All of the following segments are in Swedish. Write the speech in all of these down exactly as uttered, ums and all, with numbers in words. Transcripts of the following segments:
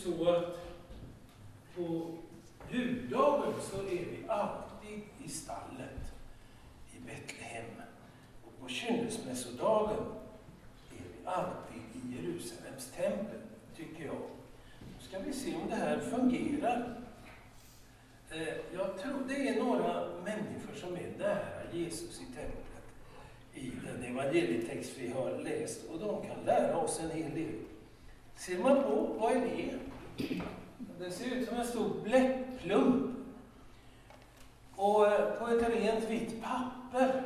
så att på juldagen så är vi alltid i stallet i Betlehem. Och på kynnelsmässodagen är vi alltid i Jerusalems tempel, tycker jag. Nu ska vi se om det här fungerar. Jag tror det är några människor som är nära Jesus i templet i den evangelietext vi har läst, och de kan lära oss en hel del. Ser man på, vad är det? Det ser ut som en stor bläckplump. Och på ett rent vitt papper.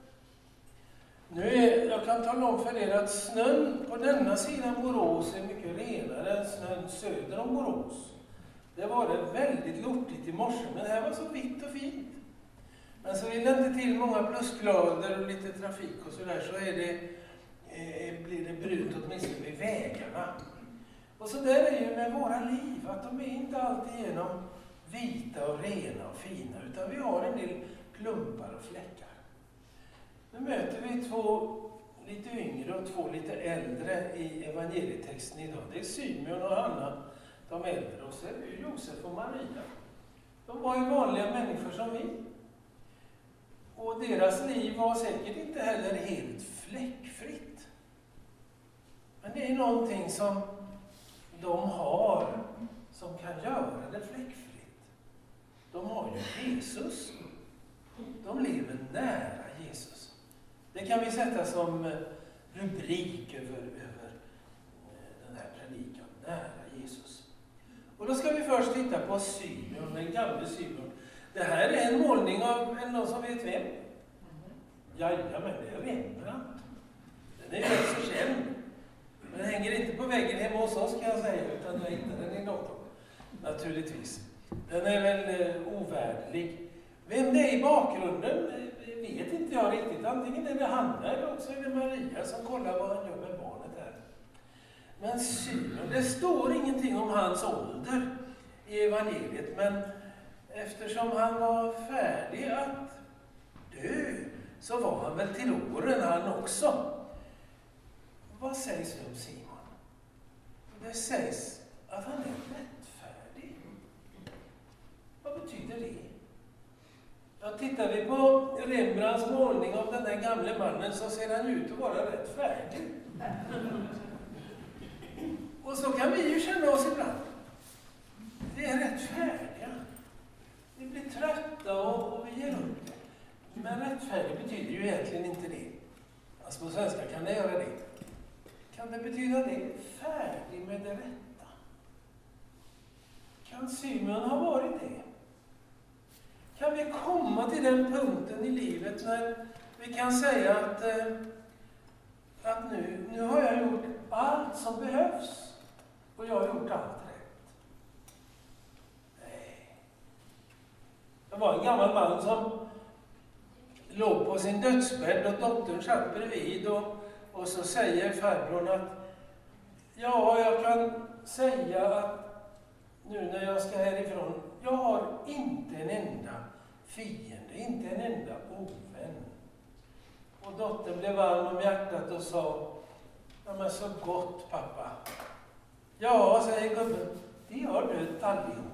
Nu är, jag kan tala om för er att snön på denna sidan Borås är mycket renare än snön söder om Borås. Det var det väldigt lortigt i morse, men det här var så vitt och fint. Men så vill det inte till många plusgrader och lite trafik och sådär, så är det, eh, blir det brunt åtminstone vid vägarna. Och så där är ju med våra liv, att de är inte alltid genom vita och rena och fina, utan vi har en del plumpar och fläckar. Nu möter vi två lite yngre och två lite äldre i evangelietexten idag. Det är Symeon och Hanna, de äldre, och så är det Josef och Maria. De var ju vanliga människor som vi. Och deras liv var säkert inte heller helt fläckfritt. Men det är någonting som de har som kan göra det fläckfritt. De har ju Jesus. De lever nära Jesus. Det kan vi sätta som rubrik över, över den här predikan, nära Jesus. Och då ska vi först titta på Symeon, den gamle Symeon. Det här är en målning av någon som vet vem. Jajamän, det är Rembrandt. Den är rätt så känd. Men den hänger inte på väggen hemma hos oss, kan jag säga, utan jag hittar den i datorn. Naturligtvis. Den är väl eh, ovärderlig. Vem det är i bakgrunden vet inte jag riktigt. Antingen är det Hanna eller också är det Maria som kollar vad han gör med barnet här. Men Symeon, det står ingenting om hans ålder i evangeliet, men eftersom han var färdig att dö så var han väl till åren han också. Vad sägs det om Simon? Det sägs att han är rättfärdig. Vad betyder det? Ja, tittar vi på Rembrandts målning av den där gamle mannen så ser han ut att vara rättfärdig. Och så kan vi ju känna oss ibland. Vi är rättfärdiga. Vi blir trötta och, och vi ger upp det. Men rättfärdig betyder ju egentligen inte det. Alltså på svenska kan det göra det. Kan det betyda det? Färdig med det rätta. Kan Symeon ha varit det? Kan vi komma till den punkten i livet när vi kan säga att, eh, att nu, nu har jag gjort allt som behövs och jag har gjort allt rätt? Nej. Det var en gammal man som låg på sin dödsbädd och dottern satt bredvid och, och så säger farbrorn att ja, jag kan säga att nu när jag ska härifrån, jag har inte en enda fiende, inte en enda ovän. Och dottern blev varm om hjärtat och sa, ja men så gott pappa. Ja, säger gubben, de har dött allihop.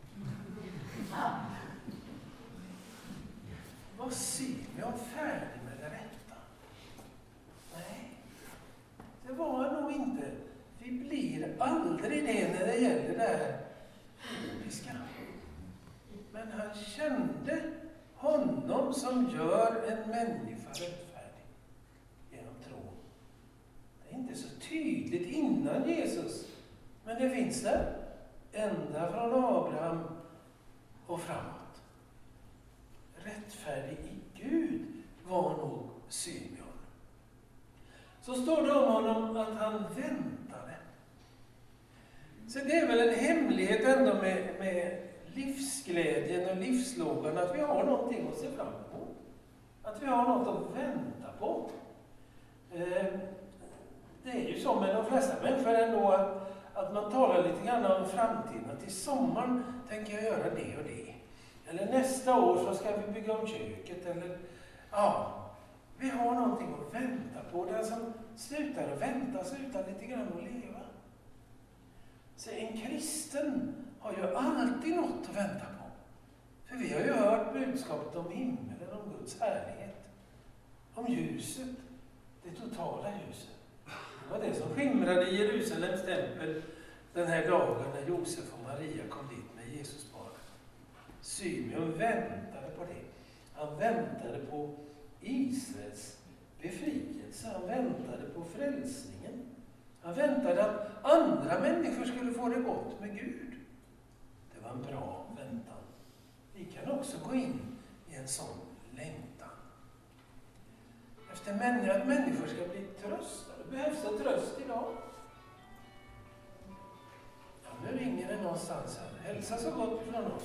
Var Symeon färdig med det rätta? Nej, det var han nog inte. Vi blir aldrig det när det gäller det här jordiska. Men han kände honom som gör en människa rättfärdig genom tron. Det är inte så tydligt innan Jesus, men det finns där ända från Abraham och framåt. Rättfärdig i Gud var nog Symeon. Så står det om honom att han väntade. Så det är väl en hemlighet ändå med, med livsglädjen och livslågan, att vi har någonting att se fram emot. Att vi har något att vänta på. Eh, det är ju så med de flesta människor ändå att, att man talar lite grann om framtiden. Att i sommar tänker jag göra det och det. Eller nästa år så ska vi bygga om köket. Eller, ja, vi har någonting att vänta på. Den som slutar att vänta slutar lite grann att leva. Så en kristen kristen har ju alltid något att vänta på. För vi har ju hört budskapet om himmelen, om Guds härlighet. Om ljuset, det totala ljuset. Det var det som skimrade i Jerusalems tempel den här dagen när Josef och Maria kom dit med Jesusbarnet. Symeon väntade på det. Han väntade på Israels befrielse. Han väntade på frälsningen. Han väntade att andra människor skulle få det gott med Gud. Det var en bra väntan. Vi kan också gå in i en sån längtan. Efter att människor ska bli tröstade. Behövs det tröst idag? Ja, nu ringer det någonstans här. Hälsa så gott från oss.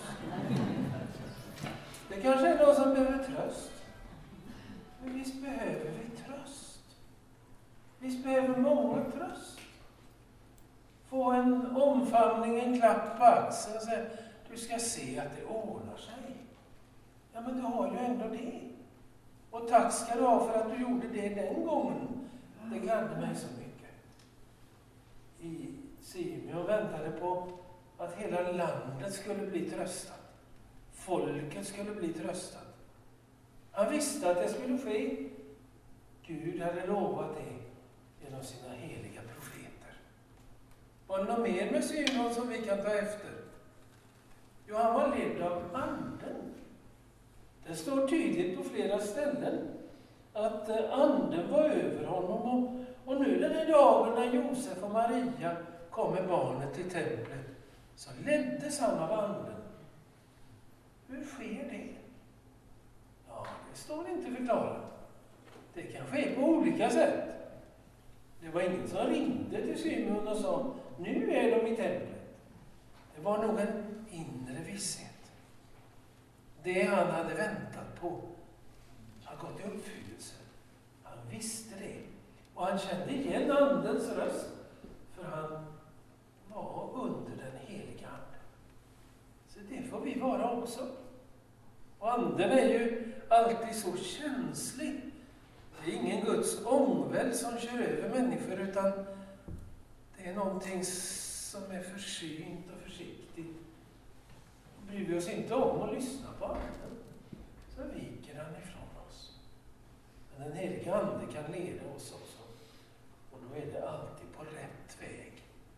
Det kanske är någon som behöver tröst. Men visst behöver vi tröst. Visst behöver många tröst. Få en omfamning, en klapp på axeln och säga, du ska se att det ordnar sig. Ja, men du har ju ändå det. Och tack ska du ha för att du gjorde det den gången. Det gladde mig så mycket. I Simeon väntade på att hela landet skulle bli tröstat. Folket skulle bli tröstat. Han visste att det skulle ske. Gud hade lovat det genom sina heliga profeter. Var det något mer med Simeon som vi kan ta efter? Jo, han var ledd av anden. Det står tydligt på flera ställen att anden var över honom. Och, och nu den här dagen när Josef och Maria kom med barnet till templet så leddes han av anden. Hur sker det? Ja, det står inte förklarat. Det kan ske på olika sätt. Det var ingen som ringde till Simeon och sa, nu är de i templet. Det var nog en inre visshet. Det han hade väntat på har gått i uppfyllelse. Han visste det. Och han kände igen andens röst. För han var under den heliga anden. Så det får vi vara också. Och anden är ju alltid så känslig. Det är ingen Guds ångväld som kör över människor, utan det är någonting som är försynt och försiktigt. Bryr vi oss inte om att lyssna på anden, så viker han ifrån oss. Men den heliga ande kan leda oss också. Och då är det alltid på rätt väg.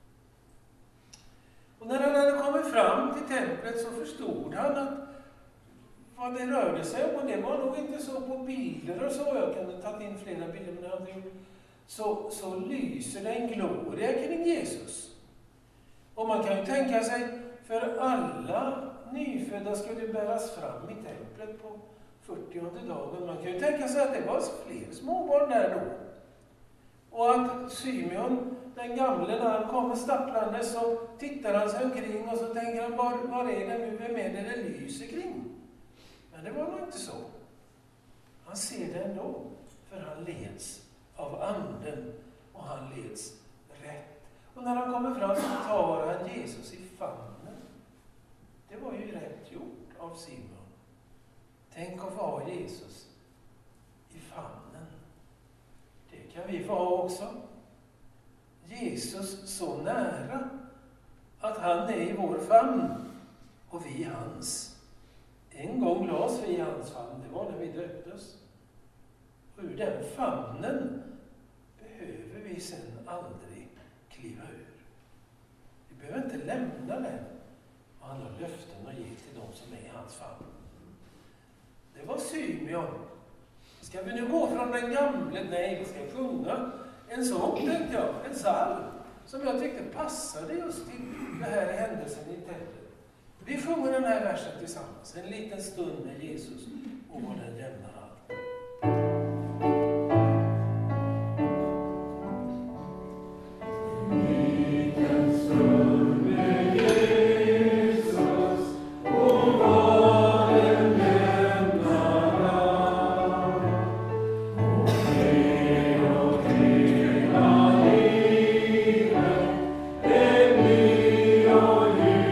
Och när han hade kommit fram till templet så förstod han att vad det rörde sig om, och det var nog inte så på bilder och så, jag kunde ta in flera bilder, men jag inte så, så lyser det en gloria kring Jesus. Och man kan ju tänka sig, för alla nyfödda skulle bäras fram i templet på fyrtionde dagen. Man kan ju tänka sig att det var fler småbarn där då. Och att Simeon, den gamle, när han kommer stapplande så tittar han sig omkring och så tänker han, var, var är det nu, vem är det det lyser kring? Men det var nog inte så. Han ser det ändå, för han leds av anden och han leds rätt. Och när han kommer fram så tar han Jesus i famnen. Det var ju rätt gjort av Simon. Tänk att få ha Jesus i famnen. Det kan vi få ha också. Jesus så nära att han är i vår famn och vi hans. En gång lades vi i hans famn, det var när vi döptes. Och ur den famnen behöver vi sen aldrig kliva ur. Vi behöver inte lämna den. Och han har löften att ge till de som är i hans famn. Det var Simeon. Ska vi nu gå från den gamle? Nej, vi ska sjunga en sång, tänkte jag. En psalm som jag tyckte passade just till det här händelsen i templet. Vi sjunger den här versen tillsammans. En liten stund med Jesus och vad den lämnar allt.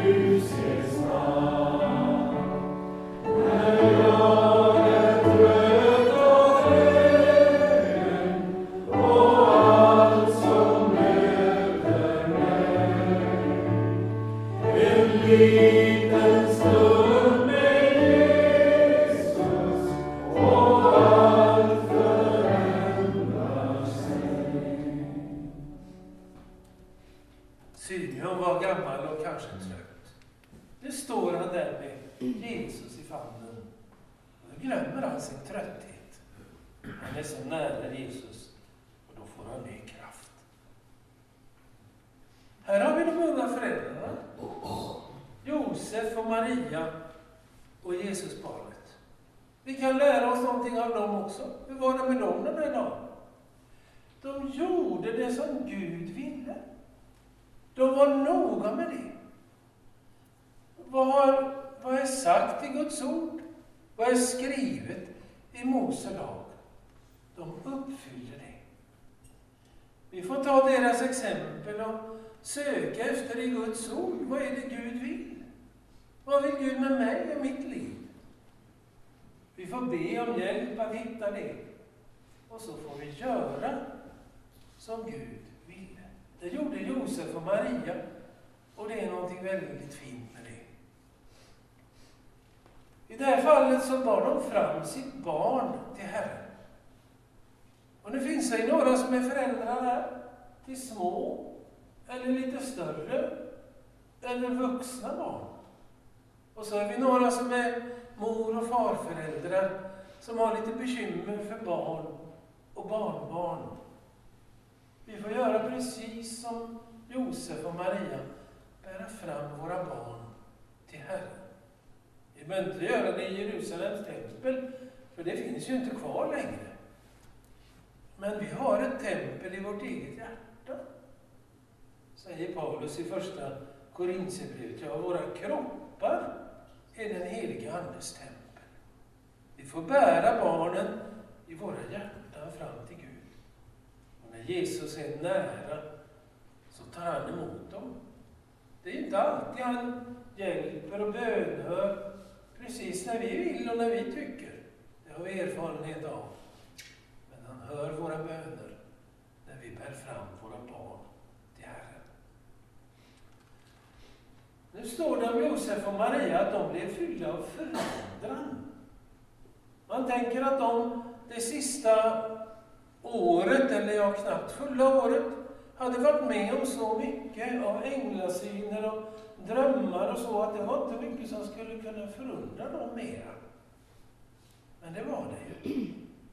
Well, liten stund med Jesus och allt förändrar sig. Symeon var gammal och kanske trött. Nu står han där med Jesus i famnen. Och då glömmer han sin trötthet. Han är så nära Jesus och då får han ny kraft. Här har vi de unga föräldrarna. Josef och Maria och Jesusbarnet. Vi kan lära oss någonting av dem också. Hur var det med dem den här dagen? De gjorde det som Gud ville. De var noga med det. Vad, har, vad är sagt i Guds ord? Vad är skrivet i Mose lag? De uppfyllde det. Vi får ta deras exempel och söka efter i Guds ord. Vad är det Gud vill? Vad vill Gud med mig och mitt liv? Vi får be om hjälp att hitta det. Och så får vi göra som Gud ville. Det gjorde Josef och Maria. Och det är någonting väldigt fint med det. I det här fallet så bar de fram sitt barn till Herren. Och det finns det några som är föräldrar här. Till små, eller lite större, eller vuxna barn. Och så är vi några som är mor- och farföräldrar som har lite bekymmer för barn och barnbarn. Vi får göra precis som Josef och Maria, bära fram våra barn till Herren. Vi behöver inte göra det i Jerusalems tempel, för det finns ju inte kvar längre. Men vi har ett tempel i vårt eget hjärta, säger Paulus i första Korintierbrevet. Ja, våra kroppar är den heliga Andes tempel. Vi får bära barnen i våra hjärtan fram till Gud. Och när Jesus är nära så tar han emot dem. Det är inte alltid han hjälper och bönhör precis när vi vill och när vi tycker. Det har vi erfarenhet av. Men han hör våra böner när vi bär fram våra barn till Herren. Nu står det om Josef och Maria att de blev fyllda av förundran. Man tänker att de det sista året, eller ja, knappt fulla året, hade varit med om så mycket av änglasyner och drömmar och så, att det var inte mycket som skulle kunna förundra dem mera. Men det var det ju.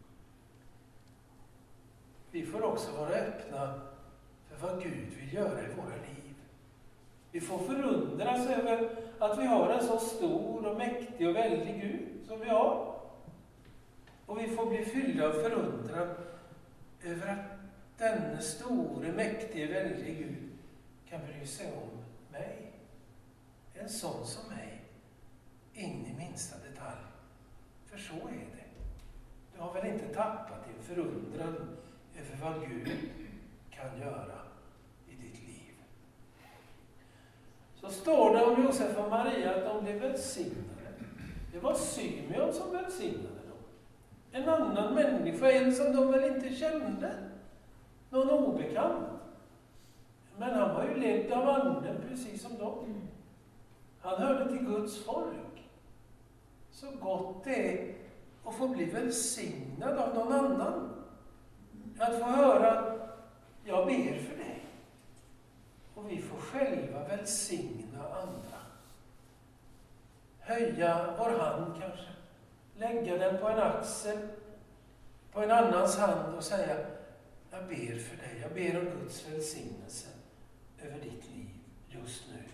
Vi får också vara öppna för vad Gud vill göra i våra liv. Vi får förundras över att vi har en så stor och mäktig och väldig Gud som vi har. Och vi får bli fyllda av förundran över att denne store, mäktige, väldige Gud kan bry sig om mig. En sån som mig. In i minsta detalj. För så är det. Du har väl inte tappat din förundran över vad Gud kan göra i ditt liv. Så står det om Josef och Maria att de blev välsignade. Det var Symeon som välsignade dem. En annan människa, en som de väl inte kände. Någon obekant. Men han var ju ledd av anden precis som dem. Han hörde till Guds folk. Så gott det är att få bli välsignad av någon annan. Att få höra, jag ber för dig. Och vi får själva välsigna andra. Höja vår hand kanske. Lägga den på en axel. På en annans hand och säga, jag ber för dig. Jag ber om Guds välsignelse över ditt liv just nu.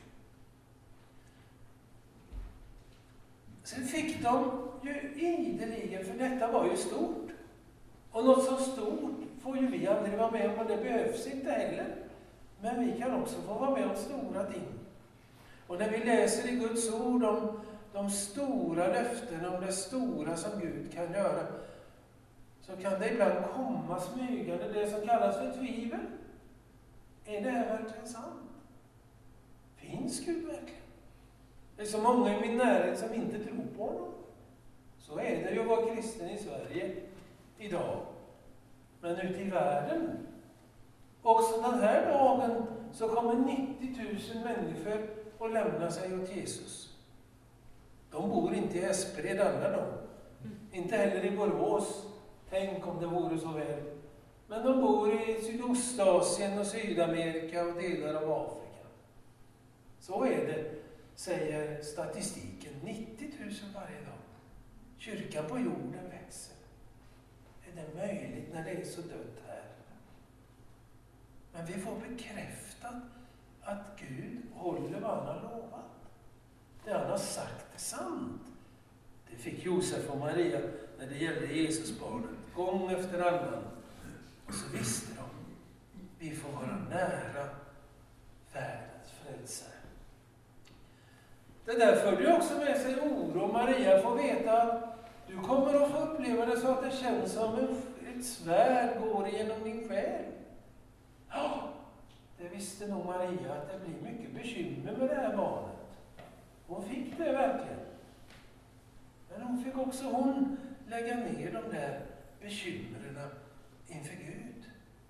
Sen fick de ju ideligen, för detta var ju stort. Och något så stort får ju vi aldrig vara med om, och det behövs inte heller. Men vi kan också få vara med om stora ting. Och när vi läser i Guds ord om de stora löftena, om det stora som Gud kan göra, så kan det ibland komma smygande det som kallas för tvivel. Är det här verkligen sant? Finns Gud verkligen? Det är så många i min närhet som inte tror på honom. Så är det ju att vara kristen i Sverige idag. Men ute i världen, också den här dagen, så kommer nittio tusen människor och lämna sig åt Jesus. De bor inte i Espred alla de. Inte heller i Borås. Tänk om det vore så väl. Men de bor i Sydostasien och Sydamerika och delar av Afrika. Så är det, säger statistiken. nittio tusen varje dag. Kyrkan på jorden växer. Är det möjligt när det är så dött här? Men vi får bekräftat att Gud håller vad han har lovat. Det han har sagt är sant. Det fick Josef och Maria när det gällde Jesusbarnet. Gång efter annan. Och så visste de. Vi får vara nära världens frälsare. Det där förde ju också med sig oro. Maria får veta att du kommer att få uppleva det så att det känns som ett svärd går igenom din själ. Ja, det visste nog Maria att det blir mycket bekymmer med det här barnet. Hon fick det verkligen. Men hon fick också hon lägga ner de där bekymren inför Gud.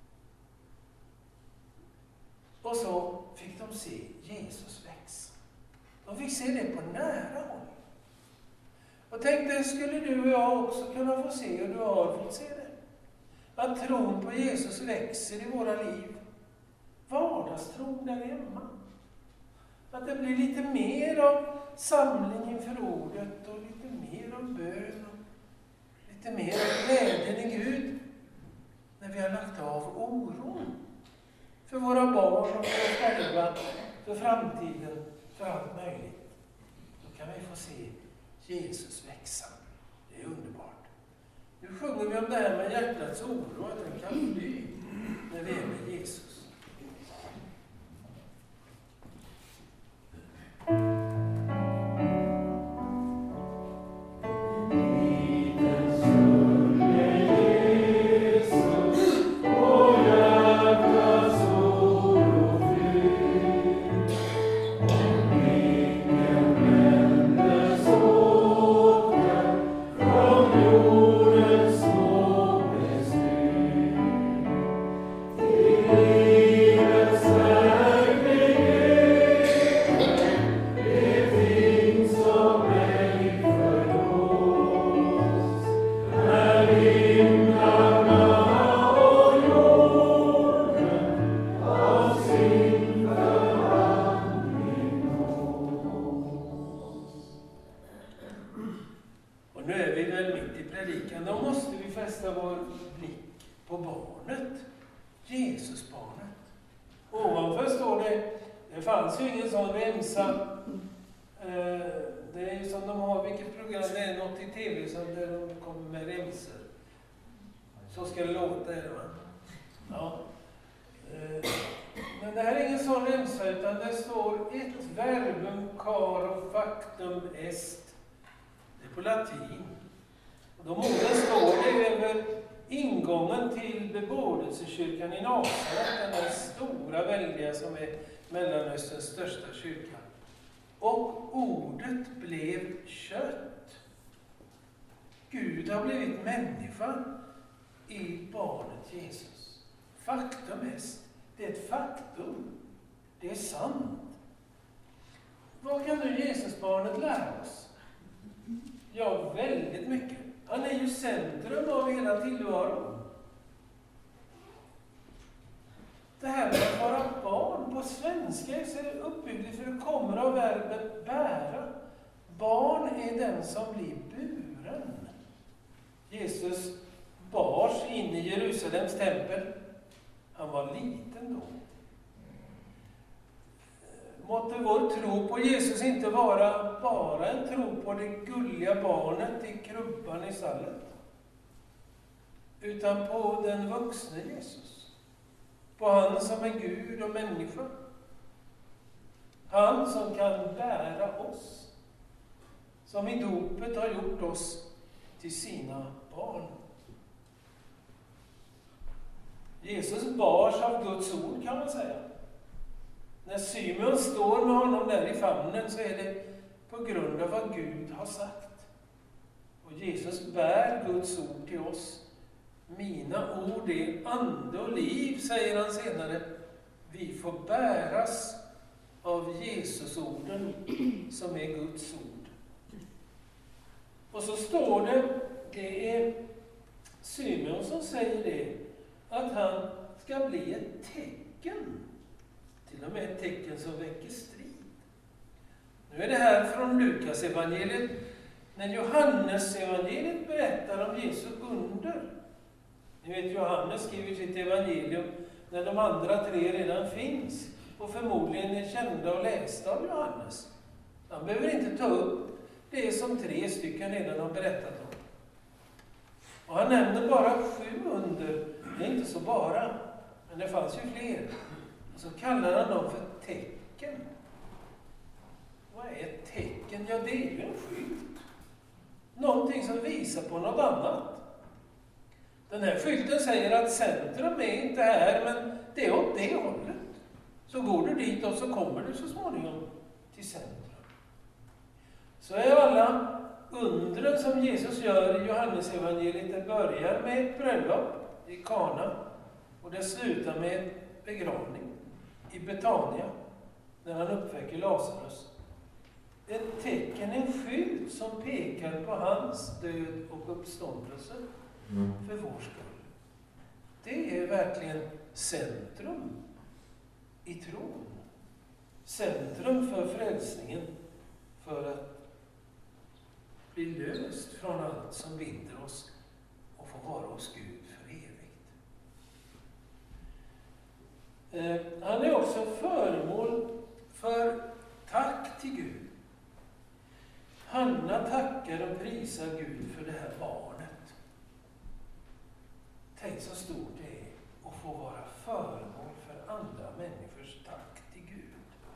Och så fick de se Jesus växa. De fick se det på nära håll. Och tänkte, skulle du och jag också kunna få se, och du har fått se det. Att tron på Jesus växer i våra liv. Vardagstron där hemma. Att det blir lite mer av samling inför ordet och lite mer av bön och lite mer av glädjen i Gud när vi har lagt av oron för våra barn och för oss själva, för framtiden, för allt möjligt. Då kan vi få se Jesus växa. Det är underbart. Nu sjunger vi om det här med hjärtats oro, att den kan fly när vi är med Jesus. Så ska det låta, är det va? Ja. Men det här är ingen sån remsa, utan det står ett verbum caro factum est. Det är på latin. Och de orden står det över ingången till bebådelsekyrkan i Nasaret, den där stora, väldiga som är Mellanösterns största kyrka. Och ordet blev kött. Gud har blivit människa i barnet Jesus. Faktum est. Det är ett faktum. Det är sant. Vad kan nu Jesusbarnet lära oss? Ja, väldigt mycket. Han är ju centrum av hela tillvaron. Det här med att vara barn på svenska så är det uppbyggt för det kommer av verbet bära. Barn är den som blir buren. Jesus bars in i Jerusalems tempel. Han var liten då. Måtte vår tro på Jesus inte vara bara en tro på det gulliga barnet i krubban i stallet, utan på den vuxne Jesus. På han som är Gud och människa. Han som kan bära oss. Som i dopet har gjort oss till sina barn. Jesus bars av Guds ord, kan man säga. När Simon står med honom där i famnen så är det på grund av vad Gud har sagt. Och Jesus bär Guds ord till oss. Mina ord är ande och liv, säger han senare. Vi får bäras av Jesus visdomsorden som är Guds ord. Och så står det, det är Symeon som säger det, att han ska bli ett tecken. Till och med ett tecken som väcker strid. Nu är det här från Lukas evangeliet. När Johannes evangeliet berättar om Jesu under. Ni vet, Johannes skriver sitt evangelium när de andra tre redan finns. Och förmodligen är kända och lästa av Johannes. Han behöver inte ta upp det som tre stycken redan har berättat om. Och han nämner bara sju under. Det är inte så bara. Men det fanns ju fler. Och så kallar han dem för tecken. Vad är ett tecken? Ja, det är ju en skylt. Någonting som visar på något annat. Den här skylten säger att centrum är inte här, men det är åt det hållet. Så går du dit och så kommer du så småningom till centrum. Så är alla undren som Jesus gör i Johannes evangeliet, det börjar med ett bröllop i Kana och det slutar med en begravning i Betania när han uppväcker Lazarus. Ett tecken, en skylt som pekar på hans död och uppståndelse för vår skull. Det är verkligen centrum i tron. Centrum för frälsningen, för att bli löst från allt som binder oss och få vara hos Gud för evigt. Eh, han är också föremål för tack till Gud. Hanna tackar och prisar Gud för det här barnet. Tänk så stort det är att få vara föremål för andra människors tack till Gud.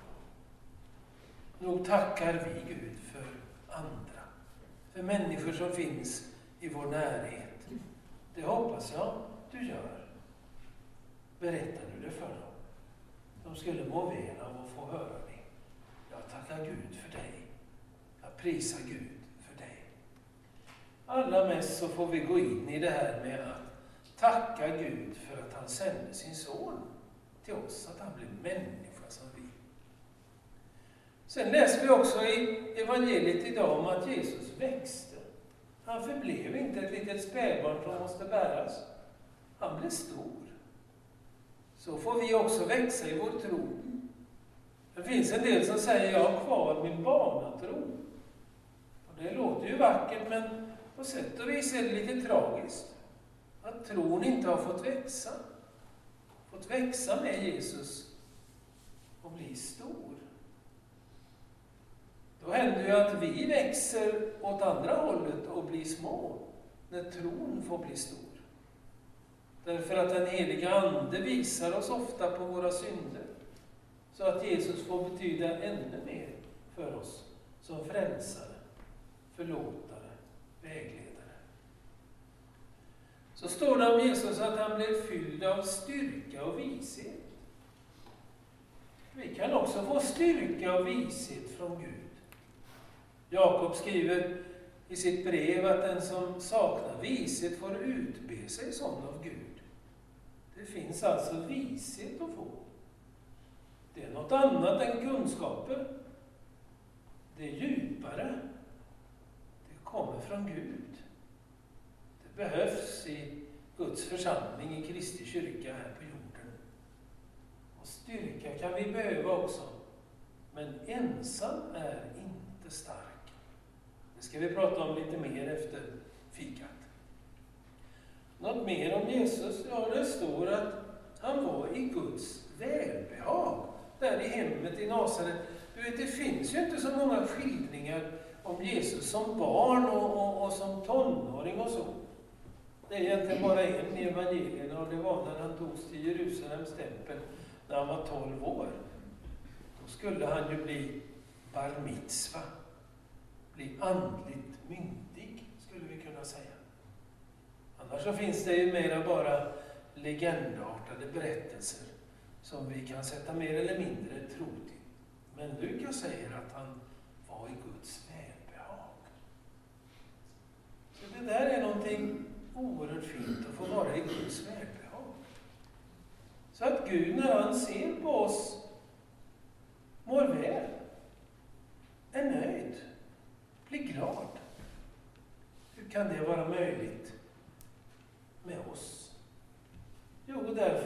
Nog tackar vi Gud för andra. För människor som finns i vår närhet. Det hoppas jag du gör. Berättar du det för dem. De skulle må väl av att få höra det. Jag tackar Gud för dig. Jag prisar Gud för dig. Allra mest så får vi gå in i det här med att tacka Gud för att han sände sin son till oss. Att han blev människa som vi. Sen läser vi också i evangeliet idag om att Jesus växte. Han förblev inte ett litet spädbarn som måste bäras. Han blev stor. Så får vi också växa i vår tro. Det finns en del som säger jag har kvar min barnatro. Och det låter ju vackert, men på sätt och vis är det lite tragiskt. Att tron inte har fått växa. Fått växa med Jesus och bli stor. Då händer ju att vi växer åt andra hållet och blir små. När tron får bli stor. Därför att den heliga ande visar oss ofta på våra synder. Så att Jesus får betyda ännu mer för oss som frälsare, förlåtare, vägledare. Så står det om Jesus att han blev fylld av styrka och vishet. Vi kan också få styrka och vishet från Gud. Jakob skriver i sitt brev att den som saknar vishet får utbe sig sån av Gud. Det finns alltså vishet att få. Det är något annat än kunskaper. Det är djupare. Det kommer från Gud. Det behövs i Guds församling, i Kristi kyrka här på jorden. Och styrka kan vi behöva också. Men ensam är inte stark. Det ska vi prata om lite mer efter fikat. Något mer om Jesus? Ja, det står att han var i Guds välbehag. Där i hemmet i Nasaret. Du vet, det finns ju inte så många skildringar om Jesus som barn och, och, och som tonåring och så. Det är egentligen bara en i evangelierna och det var när han togs till Jerusalems tempel när han var tolv år. Då skulle han ju bli bar mitzva. Bli andligt myndig, skulle vi kunna säga. Annars så finns det ju mera bara legendartade berättelser som vi kan sätta mer eller mindre tro till. Men Lukas säger att han var i Guds välbehag. Så det där är någonting oerhört fint att få vara i Guds välbehag. Så att Gud när han ser på oss mår väl.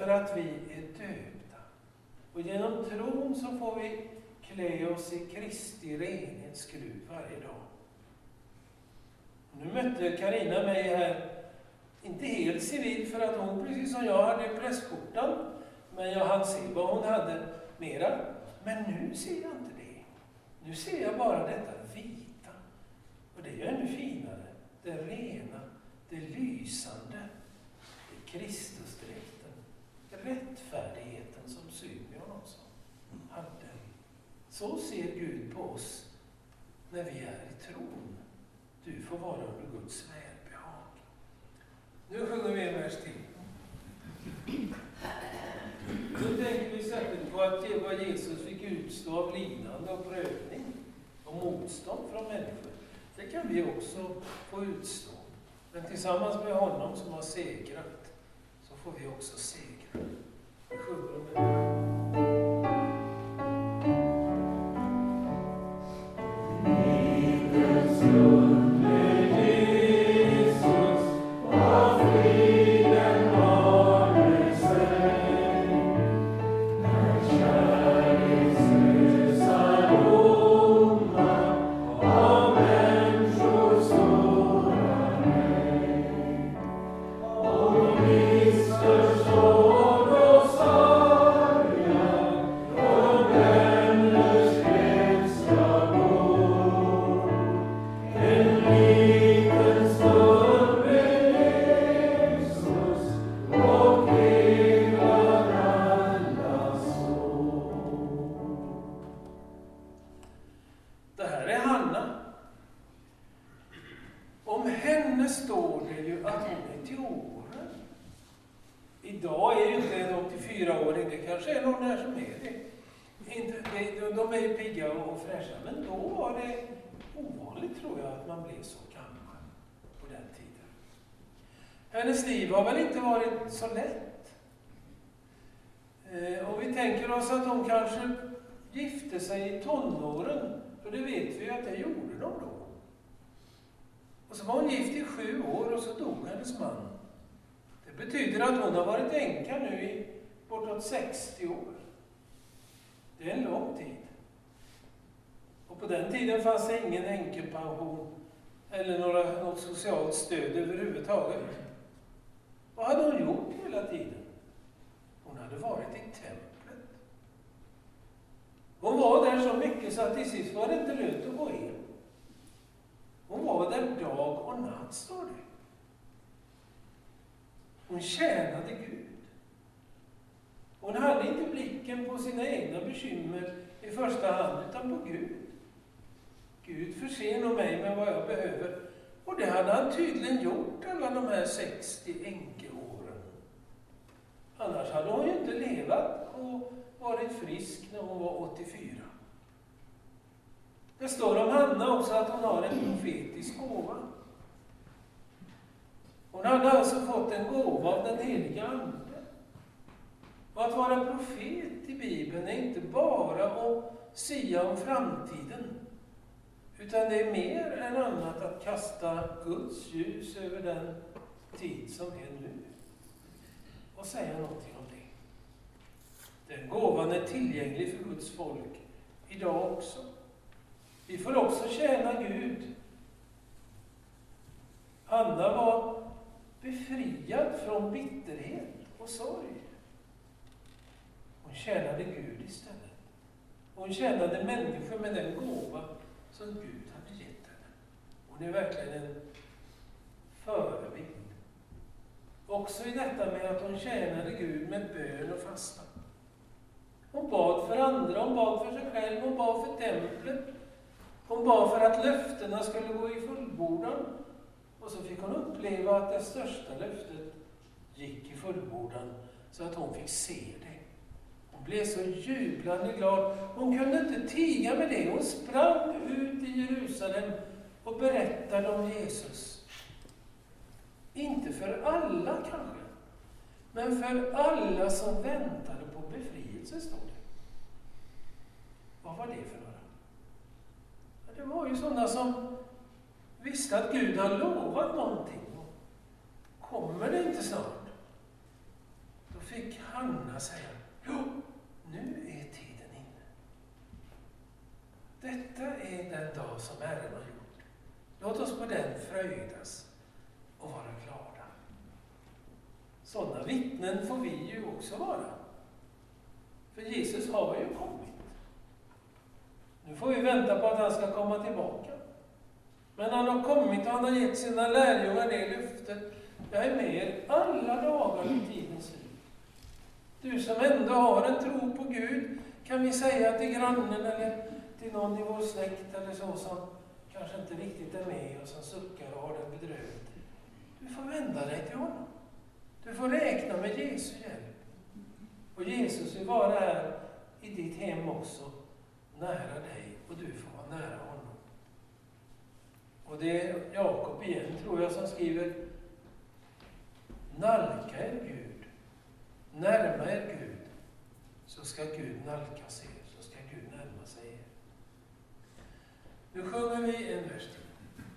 för att vi är döpta. Och genom tron så får vi klä oss i Kristi renhetskrud varje dag. Nu mötte Karina mig här, inte helt civil för att hon precis som jag hade prästskjortan, men jag hann se vad hon hade mera. Men nu ser jag inte det. Nu ser jag bara detta vita. Och det är ju ännu finare. Det rena, det lysande. Det är Kristusdräkten. Rättfärdigheten som Symeon också hade. Så ser Gud på oss när vi är i tron. Du får vara under Guds välbehag. Nu sjunger vi en vers till. Nu tänker vi särskilt på att vad Jesus fick utstå av lidande och prövning och motstånd från människor. Det kan vi också få utstå. Men tillsammans med honom som har segrat så får vi också segra. Vi sjunger om det. Idag är ju inte en åttiofyra-åring, det kanske är någon där som är det. Inte, det de är ju pigga och fräscha, men då var det ovanligt tror jag att man blev så gammal på den tiden. Hennes liv har väl inte varit så lätt. Eh, och vi tänker oss att hon kanske gifte sig i tonåren, för det vet vi ju att det gjorde de då. Och så var hon gift i sju år och så dog hennes man. Det betyder att hon har varit änka nu i bortåt sextio år. Det är en lång tid. Och på den tiden fanns det ingen änkepension eller några, något socialt stöd överhuvudtaget. Vad hade hon gjort hela tiden? Hon hade varit i templet. Hon var där så mycket så att till sist var det inte lönt att gå in. Hon var där dag och natt, står det. Hon tjänade Gud. Hon hade inte blicken på sina egna bekymmer i första hand, utan på Gud. Gud förser nog mig med vad jag behöver. Och det hade han tydligen gjort alla de här sextio änkeåren. Annars hade hon ju inte levat och varit frisk när hon var åttiofyra. Det står om Hanna också att hon har en profetisk gåva. Hon hade alltså fått en gåva av den heliga Ande. Och att vara profet i Bibeln är inte bara att sia om framtiden, utan det är mer än annat att kasta Guds ljus över den tid som är nu och säga någonting om det. Den gåvan är tillgänglig för Guds folk idag också. Vi får också tjäna Gud. Hanna var befriad från bitterhet och sorg. Hon tjänade Gud istället. Hon tjänade människor med den gåva som Gud hade gett henne. Hon är verkligen en förebild. Också i detta med att hon tjänade Gud med bön och fasta. Hon bad för andra, hon bad för sig själv, hon bad för templet. Hon bad för att löftena skulle gå i fullbordan. Och så fick hon uppleva att det största löftet gick i fullbordan så att hon fick se det. Hon blev så jublande glad. Hon kunde inte tiga med det. Hon sprang ut i Jerusalem och berättade om Jesus. Inte för alla kanske, men för alla som väntade på befrielse, står det. Vad var det för några? Det var ju sådana som visste att Gud har lovat någonting. Kommer det inte snart, då fick Hanna säga, jo, nu är tiden inne. Detta är den dag som Herren har gjort. Låt oss på den fröjdas och vara glada. Sådana vittnen får vi ju också vara. För Jesus har ju kommit. Nu får vi vänta på att han ska komma tillbaka. Men han har kommit och han har gett sina lärjungar det löftet. Jag är med er alla dagar i tidens slut. Du som ändå har en tro på Gud, kan vi säga till grannen eller till någon i vår släkt eller så som kanske inte riktigt är med och som suckar och har den bedrövt. Du får vända dig till honom. Du får räkna med Jesu hjälp. Och Jesus vill vara här i ditt hem också, nära dig, och du får vara nära honom. Och det är Jakob igen, tror jag, som skriver: nalka er Gud, närma er Gud, så ska Gud nalkas er, så ska Gud närma sig er. Nu sjunger vi en vers till.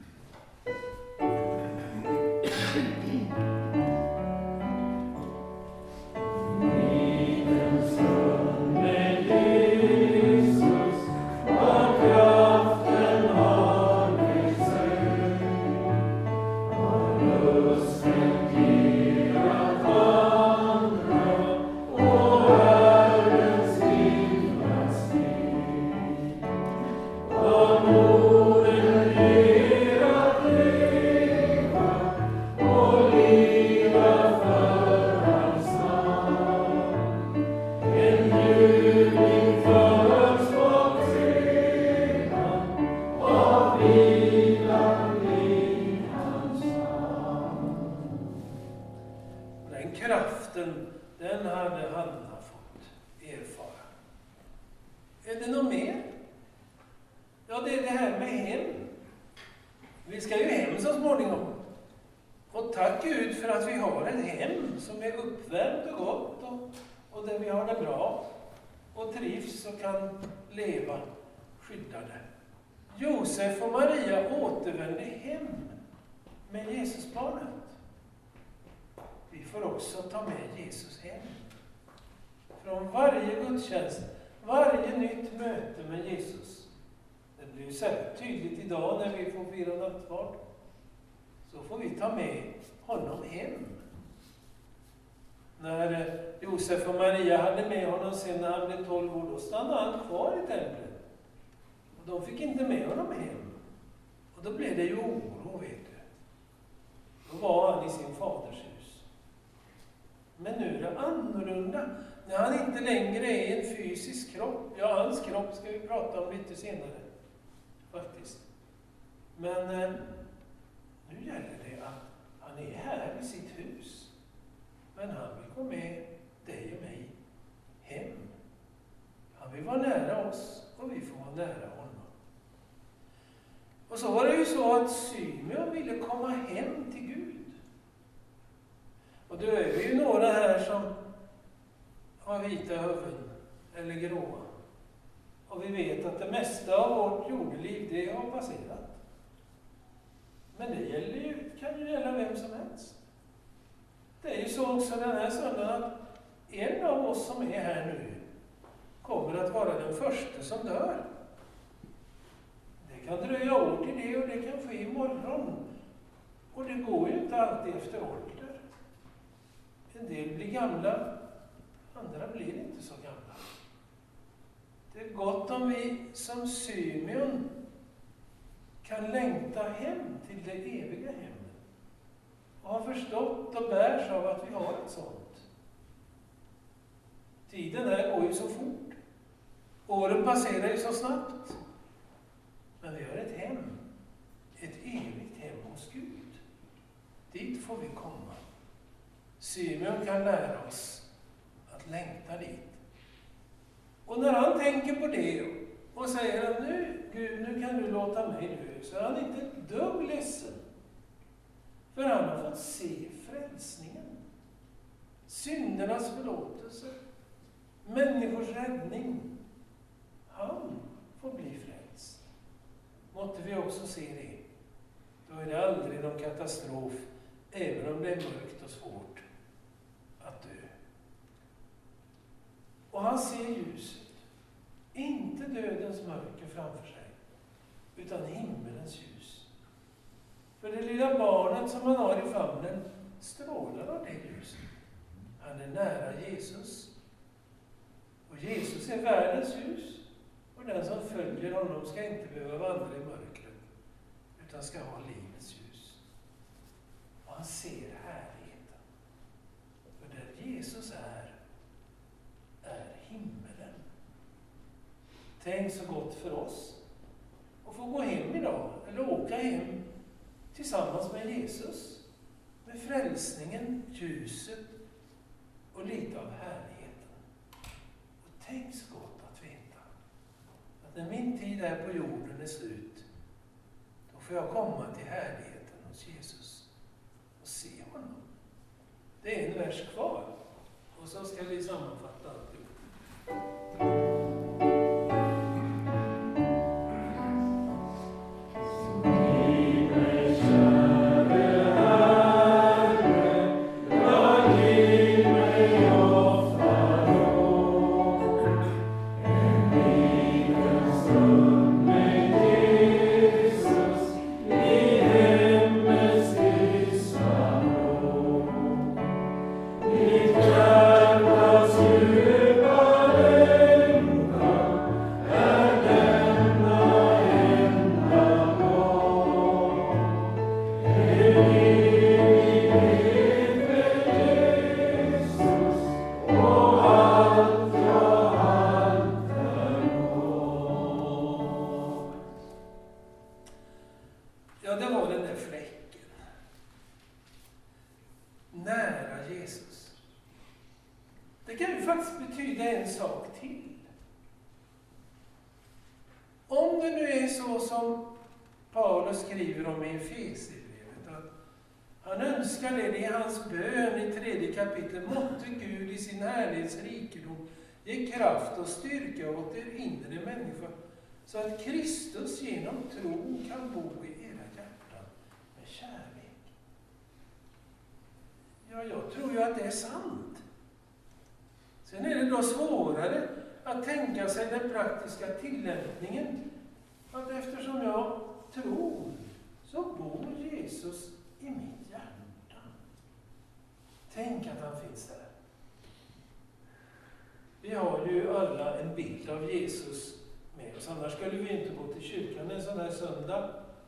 Den hade Hanna fått erfara. Är det något mer? Ja, det är det här med hem. Vi ska ju hem så småningom. Och tack Gud för att vi har ett hem som är uppvärmt och gott och, och där vi har det bra och trivs och kan leva skyddade. Josef och Maria återvände hem med Jesusbarnet. Vi får också ta med Jesus hem. Från varje gudstjänst, varje nytt möte med Jesus. Det blir ju särskilt tydligt idag när vi får fira nattvard. Så får vi ta med honom hem. När Josef och Maria hade med honom sen när han blev tolv år, då stannade han kvar i templet. Och de fick inte med honom hem. Och då blev det ju oro, vet du. Då var han i sin faders hus. Men nu är det annorlunda. När han inte längre är en fysisk kropp. Ja, hans kropp ska vi prata om lite senare. Faktiskt. Men eh, nu gäller det att han är här i sitt hus. Men han vill gå med dig och mig hem. Han vill vara nära oss och vi får vara nära honom. Och så var det ju så att Symeon ville komma hem till Gud. Och då är vi ju några här som har vita huvuden eller gråa. Och vi vet att det mesta av vårt jordeliv, det har passerat. Men det gäller ju, kan ju gälla vem som helst. Det är ju så också den här söndagen att en av oss som är här nu kommer att vara den första som dör. Det kan dröja år till det och det kan ske imorgon. Och det går ju inte alltid efter ålder. En del blir gamla, andra blir inte så gamla. Det är gott om vi som Symeon kan längta hem till det eviga hemmet. Och har förstått och bärs av att vi har ett sånt. Tiden här går ju så fort. Åren passerar ju så snabbt. Men vi har ett hem. Ett evigt hem hos Gud. Dit får vi komma. Symeon kan lära oss att längta dit. Och när han tänker på det och säger att nu, Gud, nu kan du låta mig dö, så är han inte ett dugg ledsen. För han har fått se frälsningen. Syndernas förlåtelse. Människors räddning. Han får bli frälst. Måtte vi också se det. Då är det aldrig någon katastrof, även om det är mörkt och svårt att dö. ser ljuset. Inte dödens mörker framför sig, utan himmelens ljus. För det lilla barnet som han har i famnen strålar av det ljuset. Han är nära Jesus. Och Jesus är världens ljus. Och den som följer honom ska inte behöva vandra i mörkret, utan ska ha livets ljus. Och han ser härligheten. För där Jesus är, är himmelen. Tänk så gott för oss att få gå hem idag, eller åka hem tillsammans med Jesus. Med frälsningen, ljuset och lite av härligheten. Och tänk så gott att veta att när min tid här på jorden är slut, då får jag komma till härligheten hos Jesus och se honom. Det är en vers kvar. Och så ska vi sammanfatta alltihop. Ge kraft och styrka åt er inre människa, så att Kristus genom tro kan bo i era hjärtan med kärlek. Ja, jag tror ju att det är sant. Sen är det då svårare att tänka sig den praktiska tillämpningen. Att eftersom jag tror, så bor Jesus i mitt hjärta. Tänk att han finns där. Vi har ju alla en bild av Jesus med oss, annars skulle vi inte gå till kyrkan en sån här söndag.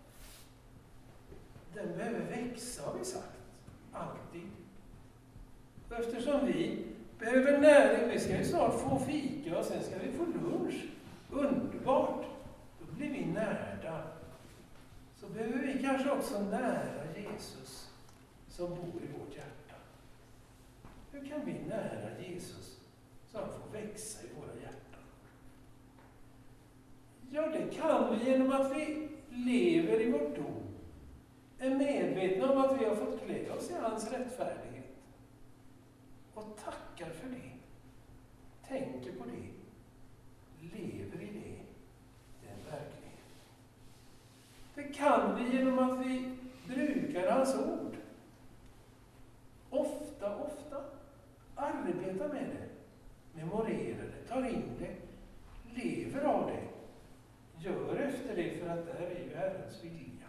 Den behöver växa, har vi sagt. Alltid. Och eftersom vi behöver näring, vi ska ju snart få fika och sen ska vi få lunch. Underbart! Då blir vi närda. Så behöver vi kanske också nära Jesus som bor i vårt hjärta. Hur kan vi nära Jesus så han får växa i våra hjärtan? Ja, det kan vi genom att vi lever i vårt dop, är medvetna om att vi har fått klä oss i hans rättfärdighet och tackar för det, tänker på det, lever i det. Det är en verklighet. Det kan vi genom att vi brukar hans ord. Ofta, ofta. Arbetar med det. Memorerar det, tar in det, lever av det. Gör efter det, för att där är ju Herrens vilja.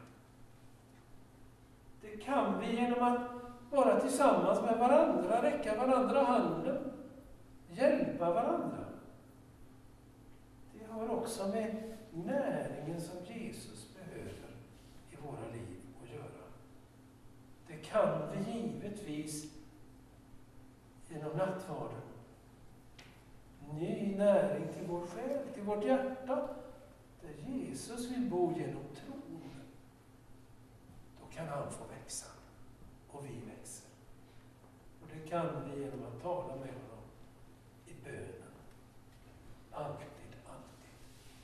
Det kan vi genom att vara tillsammans med varandra, räcka varandra handen, hjälpa varandra. Det har också med näringen som Jesus behöver i våra liv att göra. Det kan vi givetvis genom nattvarden. Ny näring till vår själ, till vårt hjärta, där Jesus vill bo genom tron. Då kan han få växa, och vi växer. Och det kan vi genom att tala med honom i bönen. Alltid, alltid.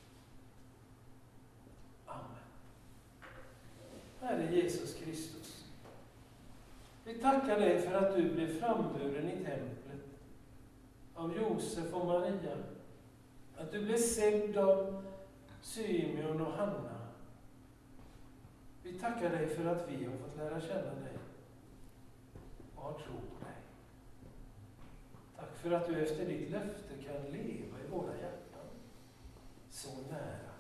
Amen. Herre Jesus Kristus, vi tackar dig för att du blev framburen i templet av Josef och Maria, att du blev sedd av Symeon och Hanna. Vi tackar dig för att vi har fått lära känna dig och har tro på dig. Tack för att du efter ditt löfte kan leva i våra hjärtan. Så nära.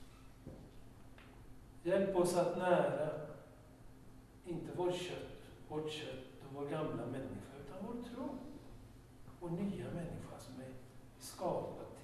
Hjälp oss att nära, inte vår kött, vårt kött och vår gamla människa, utan vår tro. Vår nya människa som är skapad